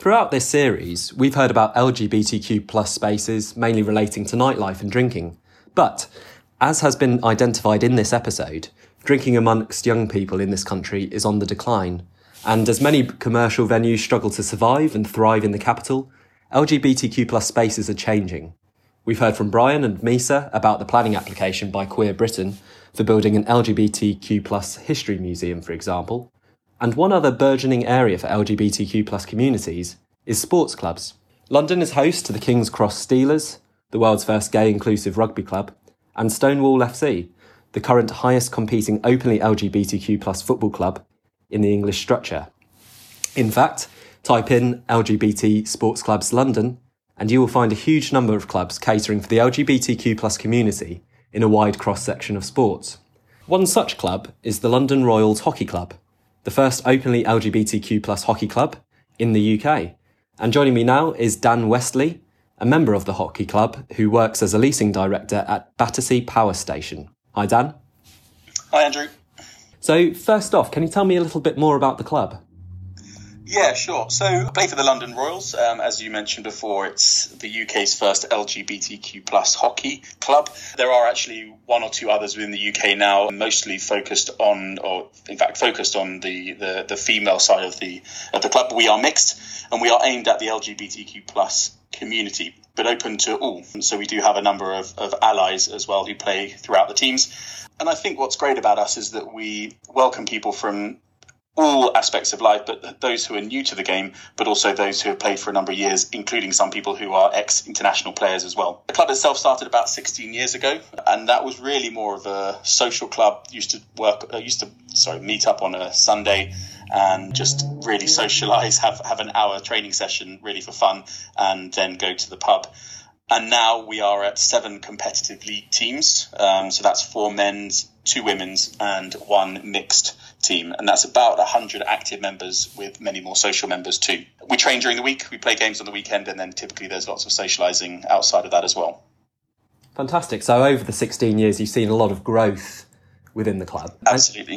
Throughout this series, we've heard about LGBTQ plus spaces, mainly relating to nightlife and drinking. But, as has been identified in this episode, drinking amongst young people in this country is on the decline. And as many commercial venues struggle to survive and thrive in the capital, LGBTQ plus spaces are changing. We've heard from Brian and Misa about the planning application by Queer Britain for building an LGBTQ plus history museum, for example. And one other burgeoning area for LGBTQ plus communities is sports clubs. London is host to the King's Cross Steelers, the world's first gay inclusive rugby club, and Stonewall FC, the current highest competing openly LGBTQ plus football club in the English structure. In fact, type in LGBT Sports Clubs London, and you will find a huge number of clubs catering for the LGBTQ plus community in a wide cross-section of sports. One such club is the London Royals Hockey Club, the first openly LGBTQ plus hockey club in the UK. And joining me now is Dan Westley, a member of the hockey club who works as a leasing director at Battersea Power Station. Hi, Dan. Hi, Andrew. So first off, can you tell me a little bit more about the club? Yeah, sure. So I play for the London Royals. As you mentioned before, it's the UK's first LGBTQ plus hockey club. There are actually one or two others within the UK now, mostly focused on the female side of the club. We are mixed, and we are aimed at the LGBTQ plus community, but open to all. So we do have a number of allies as well who play throughout the teams. And I think what's great about us is that we welcome people from all aspects of life, but those who are new to the game, but also those who have played for a number of years, including some people who are ex-international players as well. The club itself started about 16 years ago, and that was really more of a social club. Used to meet up on a Sunday and just really socialise, have an hour training session really for fun, and then go to the pub. And now we are at 7 competitive league teams. So that's 4 men's, 2 women's, and 1 mixed team. And that's about 100 active members with many more social members too. We train during the week, we play games on the weekend, and then typically there's lots of socialising outside of that as well. Fantastic. So over the 16 years, you've seen a lot of growth within the club. Absolutely.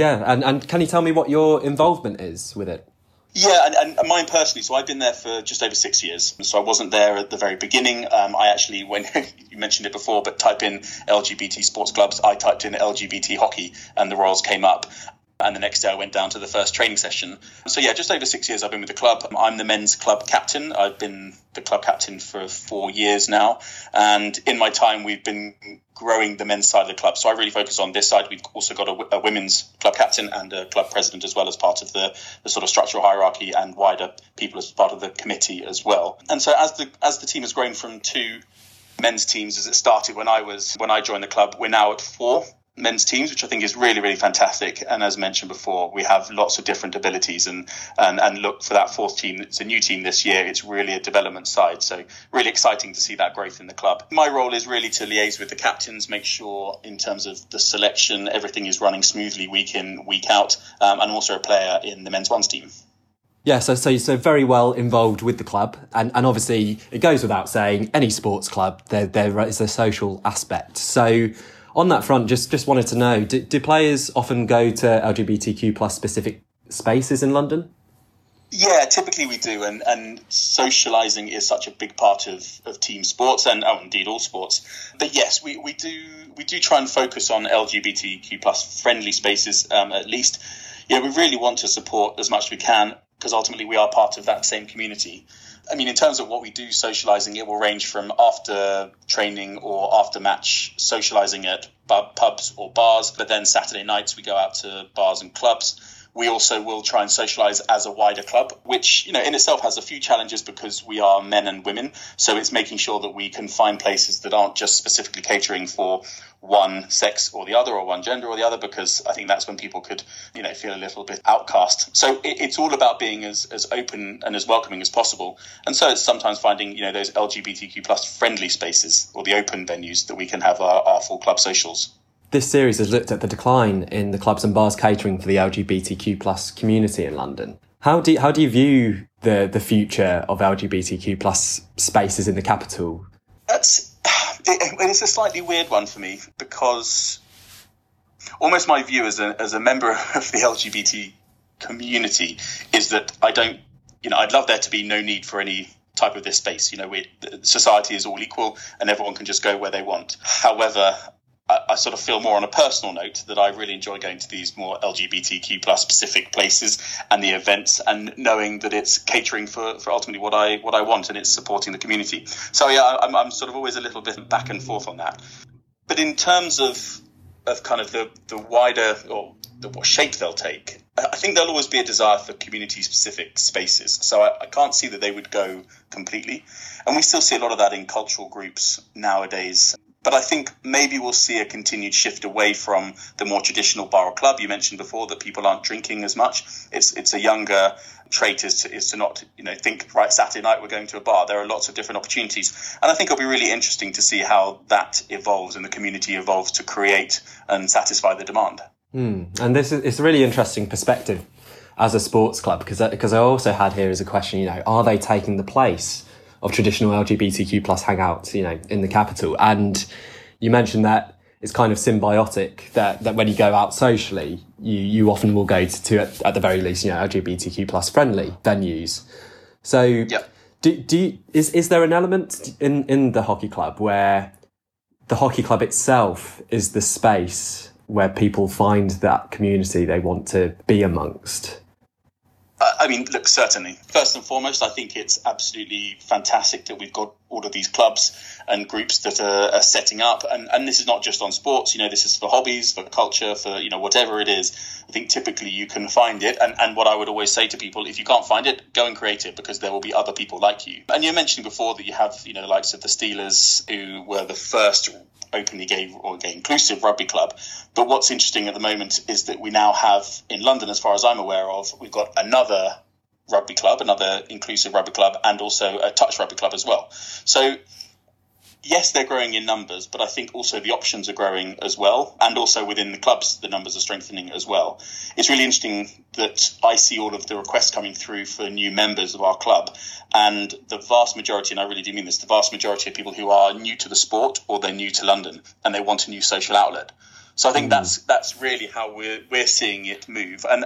And can you tell me what your involvement is with it? Yeah, and mine personally, so I've been there for just over 6 years. So I wasn't there at the very beginning. I actually, when you mentioned it before, but type in LGBT sports clubs, I typed in LGBT hockey and the Royals came up. And the next day I went down to the first training session. So yeah, just over 6 years I've been with the club. I'm the men's club captain. I've been the club captain for 4 years now. And in my time, we've been growing the men's side of the club. So I really focus on this side. We've also got a women's club captain and a club president as well as part of the sort of structural hierarchy and wider people as part of the committee as well. And so as the team has grown from 2 men's teams as it started when I joined the club, we're now at 4 men's teams, which I think is really, really fantastic. And as mentioned before, we have lots of different abilities and look for that 4th team. It's a new team this year. It's really a development side. So really exciting to see that growth in the club. My role is really to liaise with the captains, make sure in terms of the selection, everything is running smoothly week in, week out. And I'm also a player in the men's ones team. Yeah, so you're very well involved with the club. And obviously it goes without saying, any sports club, there is a social aspect. So on that front, just wanted to know, do players often go to LGBTQ plus specific spaces in London? Yeah, typically we do. And socialising is such a big part of team sports and indeed all sports. But yes, we do try and focus on LGBTQ plus friendly spaces at least. Yeah, we really want to support as much as we can because ultimately we are part of that same community. I mean, in terms of what we do socialising, it will range from after training or after match socialising at pubs or bars. But then Saturday nights we go out to bars and clubs. We also will try and socialise as a wider club, which, in itself has a few challenges because we are men and women. So it's making sure that we can find places that aren't just specifically catering for one sex or the other or one gender or the other, because I think that's when people could, feel a little bit outcast. So it's all about being as open and as welcoming as possible. And so it's sometimes finding, those LGBTQ plus friendly spaces or the open venues that we can have our full club socials. This series has looked at the decline in the clubs and bars catering for the LGBTQ plus community in London. How do you view the future of LGBTQ plus spaces in the capital? It's a slightly weird one for me because almost my view as a member of the LGBT community is that I don't I'd love there to be no need for any type of this space. Society is all equal and everyone can just go where they want. However, I sort of feel more on a personal note that I really enjoy going to these more LGBTQ plus specific places and the events, and knowing that it's catering for ultimately what I want, and it's supporting the community. So yeah, I'm sort of always a little bit back and forth on that. But in terms of kind of the wider, or what shape they'll take, I think there'll always be a desire for community-specific spaces. So I can't see that they would go completely. And we still see a lot of that in cultural groups nowadays. But I think maybe we'll see a continued shift away from the more traditional bar or club. You mentioned before that people aren't drinking as much. It's a younger trait is to not think, right, Saturday night we're going to a bar. There are lots of different opportunities, and I think it'll be really interesting to see how that evolves and the community evolves to create and satisfy the demand. And it's a really interesting perspective as a sports club, because I also had here as a question, are they taking the place of traditional LGBTQ plus hangouts, in the capital? And you mentioned that it's kind of symbiotic, that when you go out socially, you often will go to at the very least, LGBTQ plus friendly venues. So yep. Is there an element in the hockey club where the hockey club itself is the space where people find that community they want to be amongst? Look, certainly. First and foremost, I think it's absolutely fantastic that we've got all of these clubs and groups that are setting up. And this is not just on sports, this is for hobbies, for culture, for, whatever it is. I think typically you can find it. And what I would always say to people, if you can't find it, go and create it, because there will be other people like you. And you mentioned before that you have, the likes of the Steelers, who were the first openly gay or gay inclusive rugby club. But what's interesting at the moment is that we now have in London, as far as I'm aware of, we've got another rugby club, another inclusive rugby club, and also a touch rugby club as well. So yes, they're growing in numbers, but I think also the options are growing as well. And also within the clubs, the numbers are strengthening as well. It's really interesting that I see all of the requests coming through for new members of our club. And the vast majority, and I really do mean this, the vast majority of people who are new to the sport, or they're new to London and they want a new social outlet. So I think that's really how we're seeing it move. And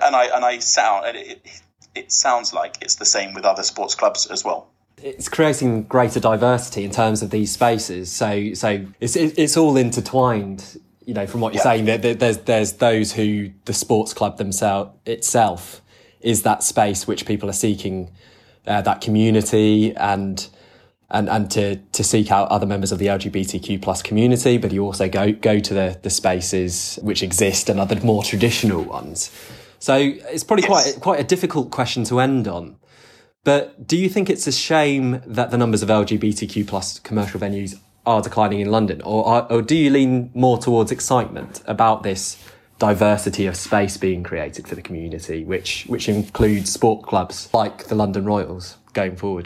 it sounds like it's the same with other sports clubs as well. It's creating greater diversity in terms of these spaces. So it's all intertwined, from what you're saying. There's those who the sports club itself is that space which people are seeking, that community and to seek out other members of the LGBTQ plus community. But you also go to the spaces which exist and other more traditional ones. So it's probably quite a difficult question to end on. But do you think it's a shame that the numbers of LGBTQ plus commercial venues are declining in London? Or do you lean more towards excitement about this diversity of space being created for the community, which includes sport clubs like the London Royals going forward?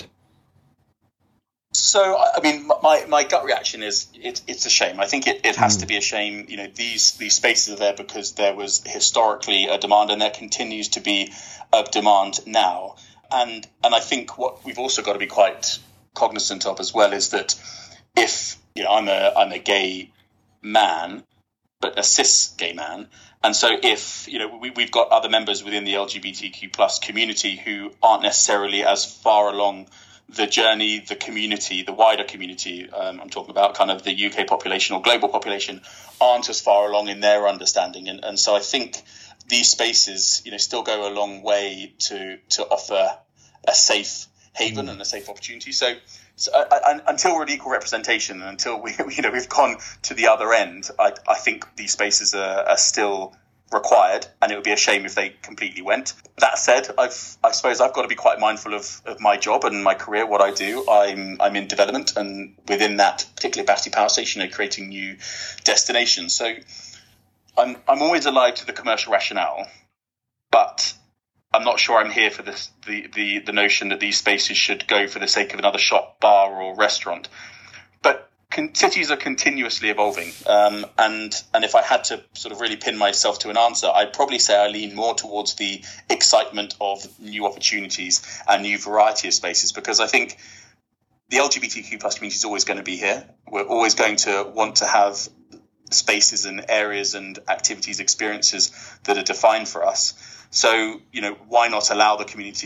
So, my gut reaction is it's a shame. I think it has to be a shame. These spaces are there because there was historically a demand, and there continues to be a demand now. And I think what we've also got to be quite cognizant of as well is that if I'm a gay man, but a cis gay man, and so if we've got other members within the LGBTQ plus community who aren't necessarily as far along the journey, the community, the wider community, I'm talking about kind of the UK population or global population, aren't as far along in their understanding. And so I think these spaces, still go a long way to offer a safe haven and a safe opportunity. So until we're at equal representation, and until we've gone to the other end, I think these spaces are still required, and it would be a shame if they completely went. That said, I suppose I've got to be quite mindful of my job and my career, what I do. I'm in development, and within that, particularly Battersea Power Station, creating new destinations. So I'm always alive to the commercial rationale, but I'm not sure I'm here for the notion that these spaces should go for the sake of another shop, bar, or restaurant. But cities are continuously evolving, and if I had to sort of really pin myself to an answer, I'd probably say I lean more towards the excitement of new opportunities and new variety of spaces, because I think the LGBTQ plus community is always going to be here. We're always going to want to have spaces and areas and activities, experiences that are defined for us. So, why not allow the community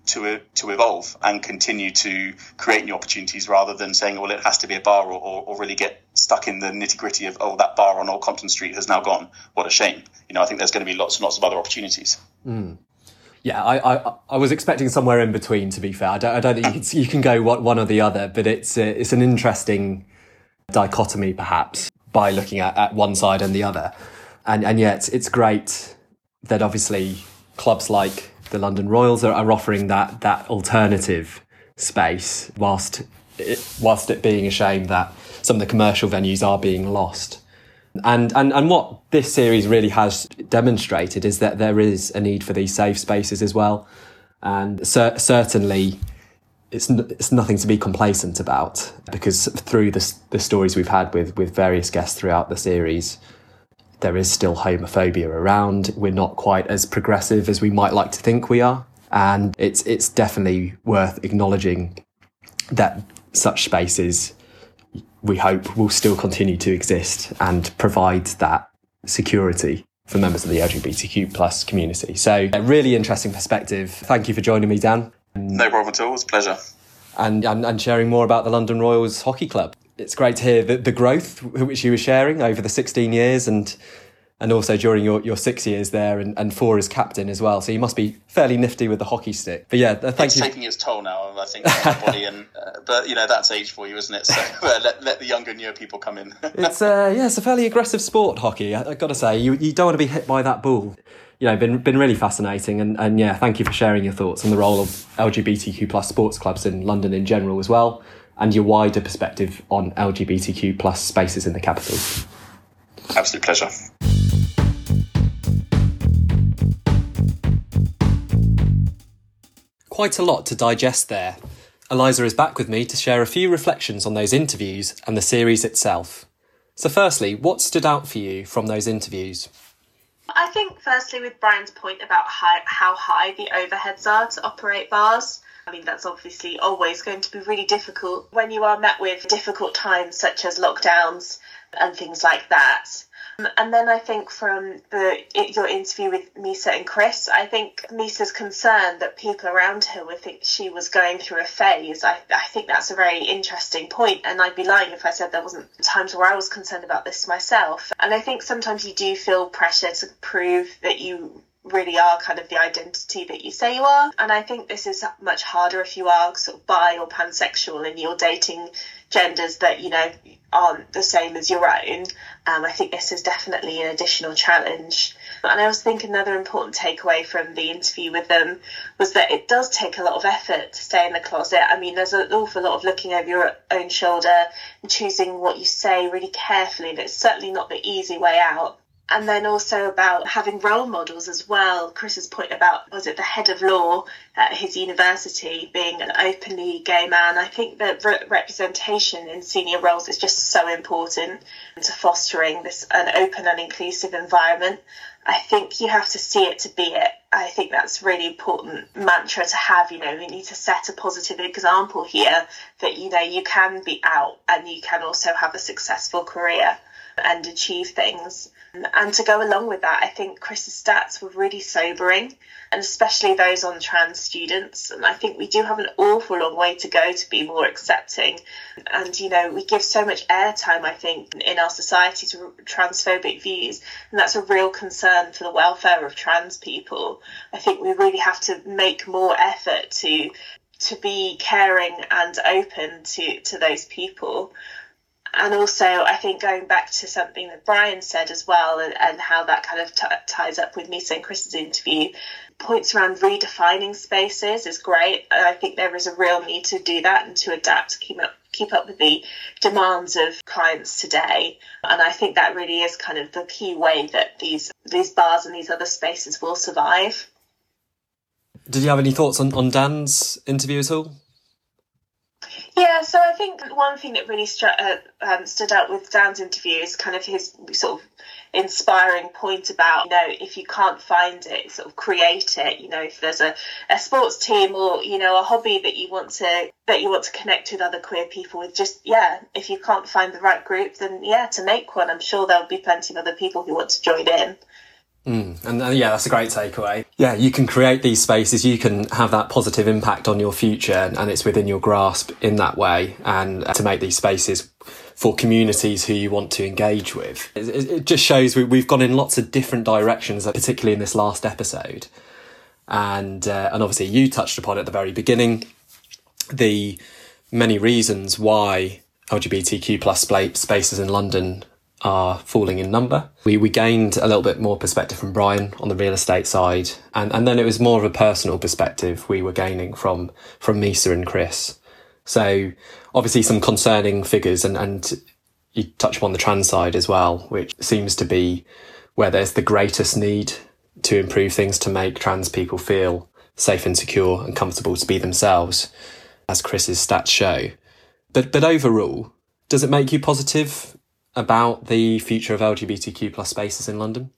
to evolve and continue to create new opportunities, rather than saying, well, it has to be a bar, or really get stuck in the nitty gritty of, oh, that bar on Old Compton Street has now gone. What a shame. I think there's going to be lots and lots of other opportunities. Yeah, I was expecting somewhere in between, to be fair. I don't think you can go one or the other, but it's an interesting dichotomy, perhaps, by looking at one side and the other. And yet it's great that obviously clubs like the London Royals are offering that alternative space, whilst it being a shame that some of the commercial venues are being lost. And what this series really has demonstrated is that there is a need for these safe spaces as well. And certainly it's nothing to be complacent about, because through the stories we've had with various guests throughout the series, there is still homophobia around. We're not quite as progressive as we might like to think we are. And it's definitely worth acknowledging that such spaces, we hope, will still continue to exist and provide that security for members of the LGBTQ plus community. So a really interesting perspective. Thank you for joining me, Dan. No problem at all. It's a pleasure. And sharing more about the London Royals Hockey Club. It's great to hear the growth which you were sharing over the 16 years and also during your 6 years there and 4 as captain as well. So you must be fairly nifty with the hockey stick. But yeah, thank you. It's taking its toll now, I think, on everybody. But that's age for you, isn't it? So let the younger, newer people come in. It's a fairly aggressive sport, hockey. I've got to say, you don't want to be hit by that ball. Been really fascinating. And yeah, thank you for sharing your thoughts on the role of LGBTQ plus sports clubs in London in general as well, and your wider perspective on LGBTQ plus spaces in the capital. Absolute pleasure. Quite a lot to digest there. Eliza is back with me to share a few reflections on those interviews and the series itself. So firstly, what stood out for you from those interviews? I think firstly with Brian's point about how high the overheads are to operate bars. I mean, that's obviously always going to be really difficult when you are met with difficult times such as lockdowns and things like that. And then I think from your interview with Misa and Chris, I think Misa's concern that people around her would think she was going through a phase. I think that's a very interesting point, and I'd be lying if I said there wasn't times where I was concerned about this myself. And I think sometimes you do feel pressure to prove that you really are kind of the identity that you say you are. And I think this is much harder if you are sort of bi or pansexual and you're dating genders that, aren't the same as your own. I think this is definitely an additional challenge. And I also think another important takeaway from the interview with them was that it does take a lot of effort to stay in the closet. I mean, there's an awful lot of looking over your own shoulder and choosing what you say really carefully, and it's certainly not the easy way out. And then also about having role models as well. Chris's point about, was it the head of law at his university being an openly gay man? I think that representation in senior roles is just so important to fostering an open and inclusive environment. I think you have to see it to be it. I think that's really important mantra to have. We need to set a positive example here that, you can be out and you can also have a successful career and achieve things. And to go along with that, I think Chris's stats were really sobering, and especially those on trans students. And I think we do have an awful long way to go to be more accepting. And, we give so much airtime, I think, in our society to transphobic views. And that's a real concern for the welfare of trans people. I think we really have to make more effort to be caring and open to those people. And also, I think going back to something that Brian said as well, and how that kind of ties up with Misa and Chris's interview, points around redefining spaces is great. And I think there is a real need to do that and to adapt to keep up with the demands of clients today. And I think that really is kind of the key way that these bars and these other spaces will survive. Did you have any thoughts on Dan's interview at all? Yeah, so I think one thing that really stood out with Dan's interview is kind of his sort of inspiring point about, if you can't find it, sort of create it. If there's a sports team or, a hobby that you want to connect with other queer people with, if you can't find the right group, then to make one. I'm sure there'll be plenty of other people who want to join in. And yeah, that's a great takeaway. Yeah, you can create these spaces, you can have that positive impact on your future, and it's within your grasp in that way, and to make these spaces for communities who you want to engage with. It just shows we've gone in lots of different directions, particularly in this last episode. And obviously you touched upon at the very beginning the many reasons why LGBTQ plus spaces in London are falling in number. We gained a little bit more perspective from Brian on the real estate side, and then it was more of a personal perspective we were gaining from Misa and Chris. So obviously some concerning figures, and you touch upon the trans side as well, which seems to be where there's the greatest need to improve things to make trans people feel safe and secure and comfortable to be themselves, as Chris's stats show. But overall, does it make you positive about the future of LGBTQ plus spaces in London?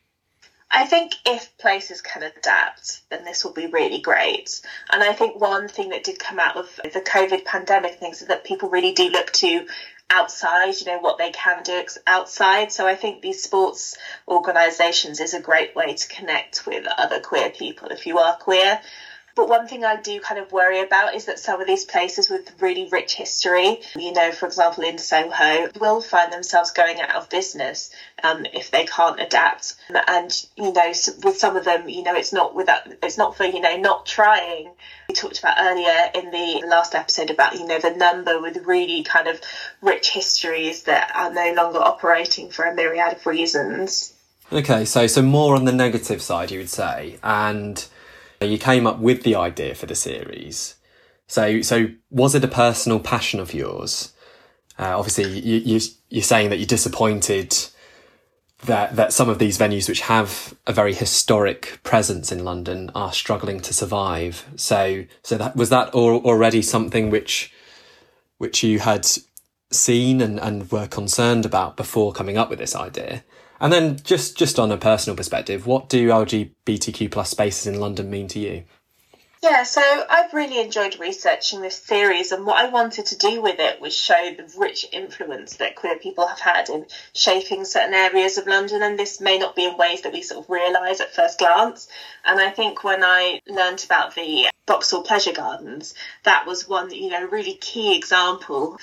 I think if places can adapt, then this will be really great. And I think one thing that did come out of the COVID pandemic things is that people really do look to outside, what they can do outside. So I think these sports organisations is a great way to connect with other queer people if you are queer. But one thing I do kind of worry about is that some of these places with really rich history, for example, in Soho, will find themselves going out of business if they can't adapt. And, with some of them, it's not for, not trying. We talked about earlier in the last episode about, the number with really kind of rich histories that are no longer operating for a myriad of reasons. Okay, so more on the negative side, you would say, and you came up with the idea for the series. So was it a personal passion of yours? Obviously, you're saying that you're disappointed that some of these venues which have a very historic presence in London are struggling to survive. So was that already something which you had seen and were concerned about before coming up with this idea? And then just on a personal perspective, what do LGBTQ plus spaces in London mean to you? Yeah, so I've really enjoyed researching this series, and what I wanted to do with it was show the rich influence that queer people have had in shaping certain areas of London, and this may not be in ways that we sort of realise at first glance. And I think when I learnt about the Vauxhall Pleasure Gardens, that was one, really key example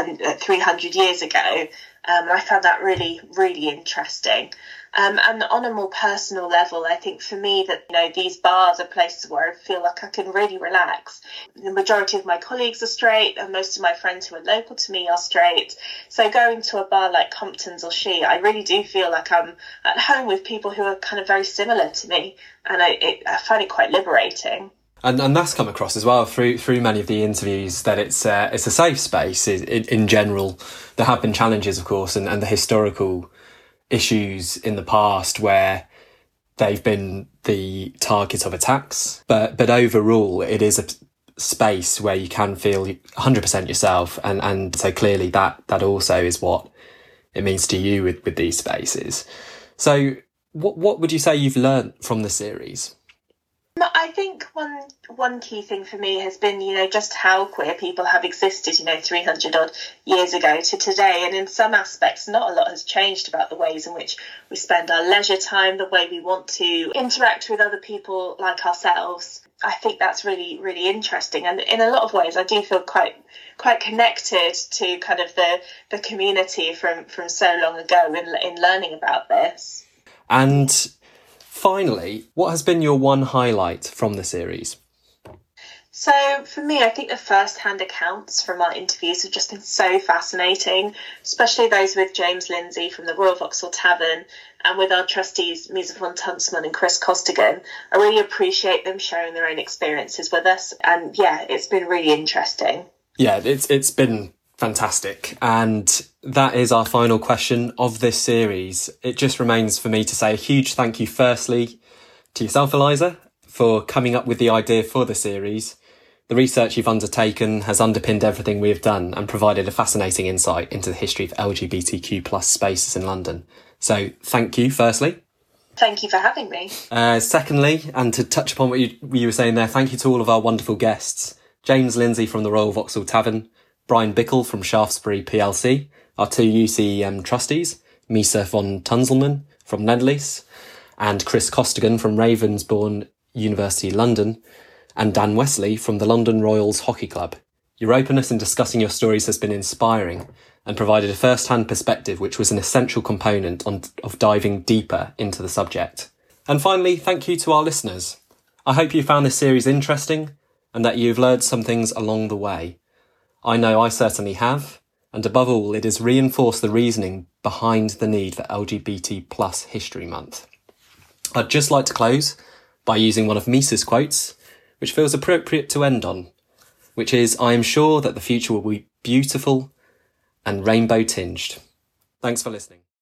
300 years ago. I found that really, really interesting. And on a more personal level, I think for me that, these bars are places where I feel like I can really relax. The majority of my colleagues are straight, and most of my friends who are local to me are straight. So going to a bar like Compton's or She, I really do feel like I'm at home with people who are kind of very similar to me. And I find it quite liberating. And that's come across as well through many of the interviews, that it's a safe space in general. There have been challenges, of course, and the historical issues in the past where they've been the target of attacks. But overall, it is a space where you can feel 100% yourself. And so clearly that also is what it means to you with these spaces. So what would you say you've learnt from the series? I think one key thing for me has been, just how queer people have existed, 300 odd years ago to today. And in some aspects, not a lot has changed about the ways in which we spend our leisure time, the way we want to interact with other people like ourselves. I think that's really, really interesting. And in a lot of ways, I do feel quite connected to kind of the community from so long ago in learning about this. And finally, what has been your one highlight from the series? So for me, I think the first-hand accounts from our interviews have just been so fascinating, especially those with James Lindsay from the Royal Vauxhall Tavern and with our trustees, Misa von Tuntsman and Chris Costigan. I really appreciate them sharing their own experiences with us. And yeah, it's been really interesting. Yeah, it's been fantastic. And that is our final question of this series. It just remains for me to say a huge thank you firstly to yourself, Eliza, for coming up with the idea for the series. The research you've undertaken has underpinned everything we have done and provided a fascinating insight into the history of LGBTQ plus spaces in London. So thank you, firstly. Thank you for having me. Secondly, and to touch upon what you were saying there, thank you to all of our wonderful guests. James Lindsay from the Royal Vauxhall Tavern, Brian Bickle from Shaftesbury PLC, our two UCEM trustees, Misa von Tunzelman from Nedlease, and Chris Costigan from Ravensbourne University London, and Dan Wesley from the London Royals Hockey Club. Your openness in discussing your stories has been inspiring and provided a first-hand perspective which was an essential component of diving deeper into the subject. And finally, thank you to our listeners. I hope you found this series interesting and that you've learned some things along the way. I know I certainly have, and above all, it has reinforced the reasoning behind the need for LGBT plus History Month. I'd just like to close by using one of Misa's quotes, which feels appropriate to end on, which is, "I am sure that the future will be beautiful and rainbow tinged." Thanks for listening.